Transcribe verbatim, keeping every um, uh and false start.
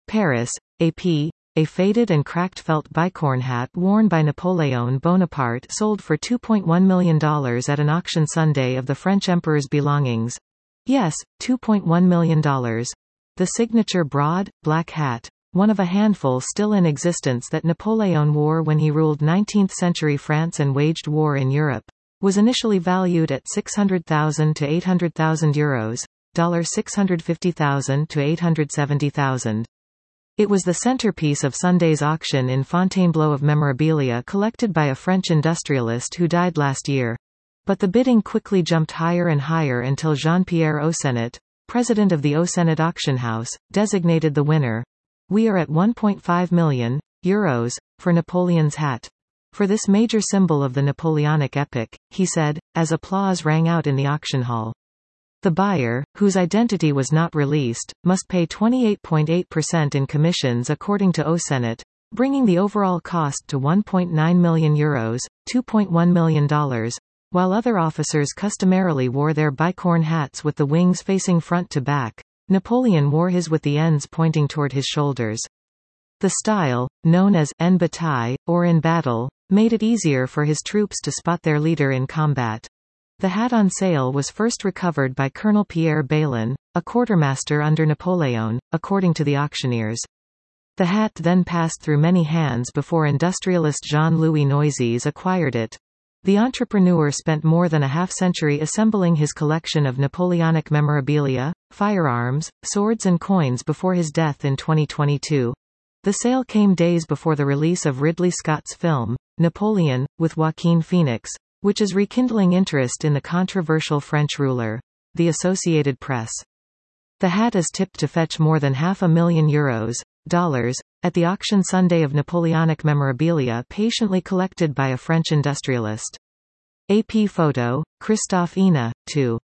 Paris, A P. A faded and cracked felt bicorn hat worn by Napoleon Bonaparte sold for two point one million dollars at an auction Sunday of the French emperor's belongings. Yes, two point one million dollars. The signature broad, black hat, one of a handful still in existence that Napoleon wore when he ruled nineteenth-century France and waged war in Europe, was initially valued at six hundred thousand to eight hundred thousand euros, six hundred fifty thousand to eight hundred seventy thousand. It was the centerpiece of Sunday's auction in Fontainebleau of memorabilia collected by a French industrialist who died last year. But the bidding quickly jumped higher and higher until Jean-Pierre Ausenet, president of the Ausenet auction house, designated the winner. We are at one point five million euros for Napoleon's hat. For this major symbol of the Napoleonic epic, he said, as applause rang out in the auction hall. The buyer, whose identity was not released, must pay twenty-eight point eight percent in commissions according to Ausenet, bringing the overall cost to one point nine million euros, two point one million dollars, while other officers customarily wore their bicorn hats with the wings facing front to back. Napoleon wore his with the ends pointing toward his shoulders. The style, known as en bataille, or in battle, made it easier for his troops to spot their leader in combat. The hat on sale was first recovered by Colonel Pierre Baillen, a quartermaster under Napoleon, according to the auctioneers. The hat then passed through many hands before industrialist Jean-Louis Noisies acquired it. The entrepreneur spent more than a half-century assembling his collection of Napoleonic memorabilia, firearms, swords and coins before his death in twenty twenty-two. The sale came days before the release of Ridley Scott's film, Napoleon, with Joaquin Phoenix, which is rekindling interest in the controversial French ruler. The Associated Press. The hat is tipped to fetch more than half a million euros, dollars, at the auction Sunday of Napoleonic memorabilia patiently collected by a French industrialist. A P photo, Christophe Ina, two.